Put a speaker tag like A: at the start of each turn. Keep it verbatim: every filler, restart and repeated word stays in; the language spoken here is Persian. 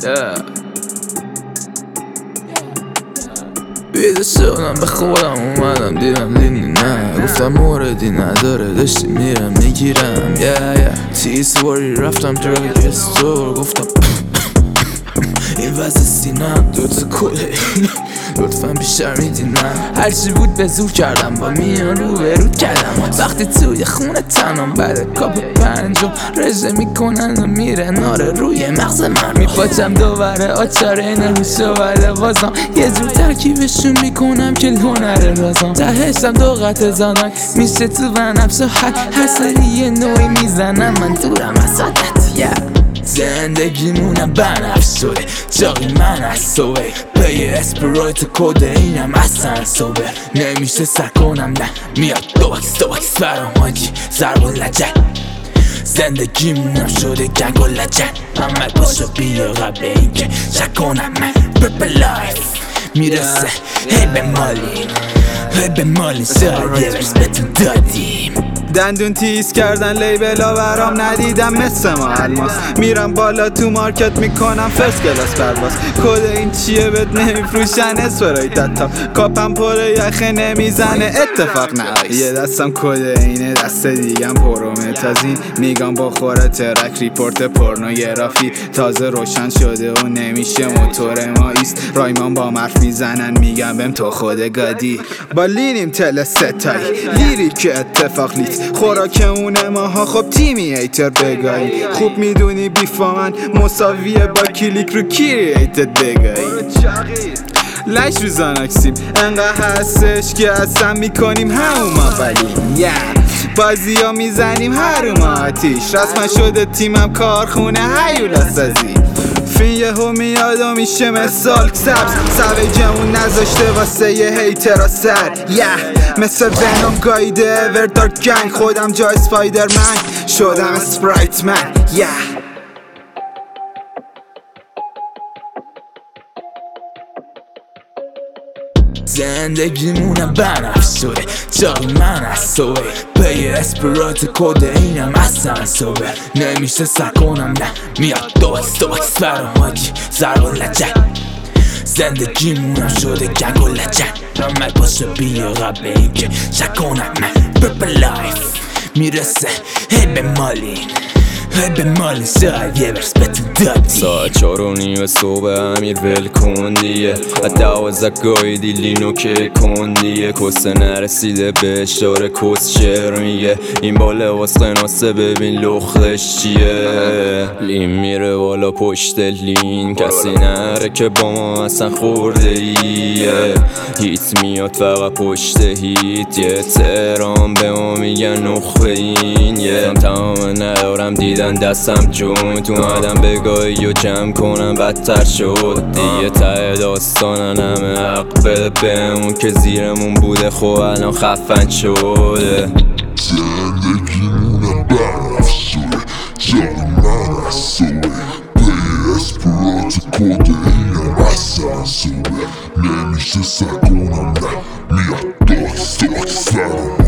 A: بیده شدم به خودم اومدم دیدم دیدی نه گفتم موردی نداره داشتی میرم میگیرم yeah, yeah. تیسواری رفتم درگ استور گفتم این وزه سینم دوتا کله لطفا بیشتر میدینم هرچی بود به زور کردم با میان رو به رو کردم وقتی توی خونه تنم بعد کاپ پنجم رژه میکنن و میرن آره روی مغز من میپاچم دوباره آچاره نمیشه ولی بازم یه جور ترکیبشون میکنم که هنر رازم تهشم دو قطع زنک میشه تو و نفس و حد هر سری یه نوعی میزنم من دورم از عادت yeah. زندگیمونم بنفس شده چاقی من از صبح پی اسپرایت و کده اینم اصلا صبح نمیشه سر کنم نه میاد دوباکس دوباکس برام حاجی ضرب و لجن زندگیمونم شده گنگ و لجن همه پاشو بیا قبل اینکه شک کنم من پرپل لایف میرسه هی به مالین هی به مالین شاید یه ورس بهتون دادیم
B: دندون تیز کردن لیبلا برام ندیدم مثل ما الماس میرم بالا تو مارکت میکنم فرست کلاس پرواز کده این چیه بهت نمیفروشن اسپرای تتا کاپم پره یخه نمیزنه اتفاق نه یه دستم کده اینه دست دیگم پرومتازین میگم بخوره ترک ریپورت پورنوگرافی تازه روشن شده و نمیشه موتور ما ایست رایمان با مرف میزنن میگم بهم تو خود گادی با لینیم تل ستایی لیری که اتفاق لیت خوراکمونه ماها خب تیمی ایتر بگایی خوب میدونی بیفا من مساویه با کلیک رو کرییتد بگایی لش رو زاناکسیم انقدر هستش که اصلا میکنیم همون اولیم yeah. بازی ها میزنیم هر آتیش رسما شده تیمم کارخونه هیولا سازی فین یه هو میاد و میشه مثال سبز سویجمون نذاشته واسه یه هیترا سر yeah. مثل ونوم گایده اور دارک گنگ خودم جای سپایدرمن شدم اسپرایت من yeah.
A: زندگیمونم بنفس شده چاقی من از صبح پی اسپرایت کده اینم اصلا صبح نمیشه سر کنم نه میاد دوباکس دوباکس برام حاجی ضرب و لجن زندگیمونم شده گنگ و لجن همه پاشو بیا قبل اینکه شک کنم من پرپل لایف میرسه هی به مالین هی به مالین شاید یه ورس بهتون دادیم
C: ساعت چار و نیم صبح امیر ول کن دیگه از دوازده گایدی لینو که کن دیگه کسته نرسیده بهش داره کس شعر میگه این با لباس قناسه ببین لختش چیه لین میره بالا پشت لین کسی نره که با ما اصلا خورده ایه هیت میاد فقط پشت هیت یه تهران به ما میگن نخبه این یه تمام ندارم دیدن دستم جون تو اومدم بگاهی و جمع کنم بدتر شد دیگه ته داستانن همه حق بده بهمون که زیرمون بوده خب الان خفن شده
D: زندگیمونم برف شده جای من از صبح پی اسپرات کده اینم اصلا صبح نمیشه سر کنم نه میاد داکس داکس برام